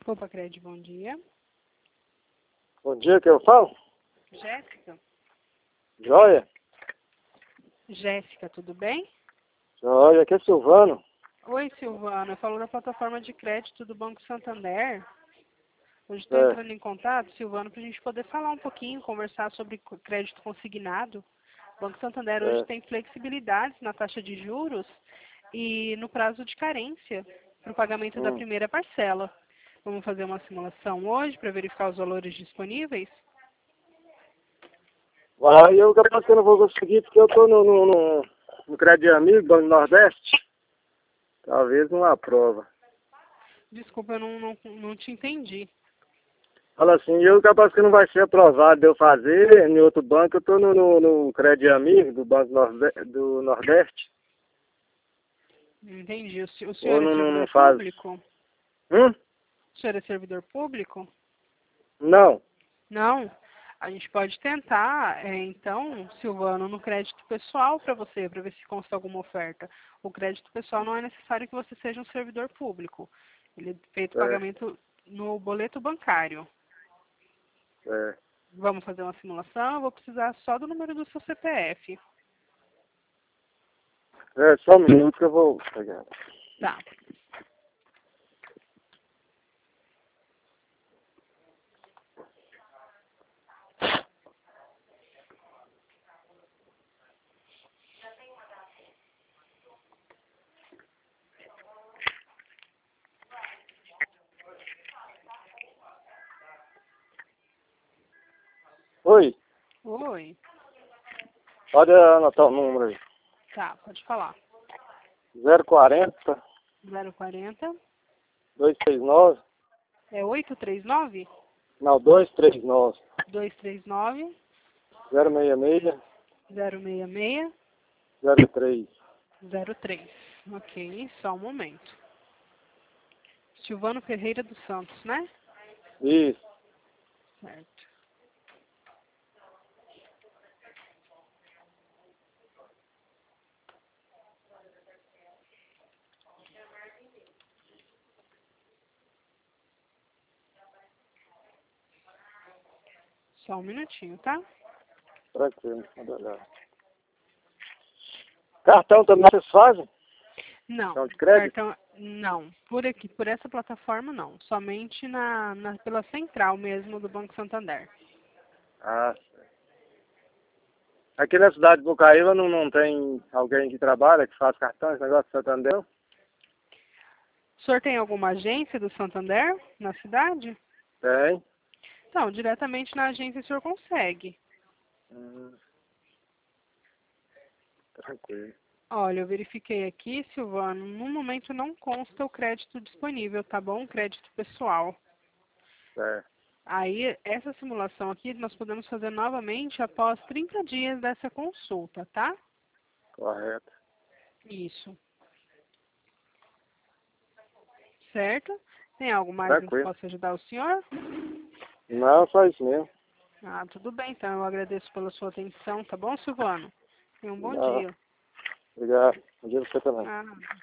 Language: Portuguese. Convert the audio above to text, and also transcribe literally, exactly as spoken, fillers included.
Opa, Cred, bom dia. Bom dia, que eu falo? Jéssica? Joia? Jéssica, tudo bem? Joia, aqui é Silvano. Oi, Silvana. Eu falo da plataforma de crédito do Banco Santander. Hoje estou É. entrando em contato, Silvano, para a gente poder falar um pouquinho, conversar sobre crédito consignado. O Banco Santander hoje É. tem flexibilidades na taxa de juros e no prazo de carência para o pagamento da Hum. primeira parcela. Vamos fazer uma simulação hoje para verificar os valores disponíveis? Aí eu capaz que eu não vou conseguir porque eu tô no, no, no, no Crédito Amigo, Banco do Nordeste. Talvez não aprova. Desculpa, eu não, não, não te entendi. Fala assim, eu capaz que não vai ser aprovado de eu fazer em outro banco. Eu tô no, no, no Crédito Amigo do Banco Norde- do Nordeste. Entendi. O, se- o Ou senhor é não, não, não servidor faz. público? Hum? O senhor é servidor público? Não. Não. A gente pode tentar, é, então, Silvano, no crédito pessoal para você, para ver se consta alguma oferta. O crédito pessoal não é necessário que você seja um servidor público. Ele é feito É, pagamento no boleto bancário. é. Vamos fazer uma simulação, eu vou precisar só do número do seu C P F. É, só um minuto que eu vou pegar. Tá. Oi, Oi. pode anotar o número aí. Tá, pode falar. zero quarenta, zero quarenta. dois três nove. É oito três nove? Não, dois três nove. dois três nove, zero seis seis, zero seis seis, zero três. zero três. Ok, só um momento. Silvano Ferreira dos Santos, né? Isso. Certo. Só um minutinho, tá? Tranquilo, pode olhar. Cartão também vocês fazem? Não, Cartão de crédito? cartão, não. Por aqui, por essa plataforma, não. Somente na, na, pela central mesmo do Banco Santander. Ah, certo. Aqui na cidade de Bocaíba não, não tem alguém que trabalha, que faz cartão, esse negócio de Santander? Não? O senhor tem alguma agência do Santander na cidade? Tem. Então, diretamente na agência o senhor consegue. Hum, tranquilo. Olha, eu verifiquei aqui, Silvano, no momento não consta o crédito disponível, tá bom? Crédito pessoal. Certo. Aí, essa simulação aqui nós podemos fazer novamente após trinta dias dessa consulta, tá? Correto. Isso. Certo? Tem algo mais em que Tranquilo. possa ajudar o senhor? Não, só isso mesmo. Ah, tudo bem, então. Eu agradeço pela sua atenção, tá bom, Silvano? Tenha um bom Não, dia. obrigado. Bom dia pra você também. Ah.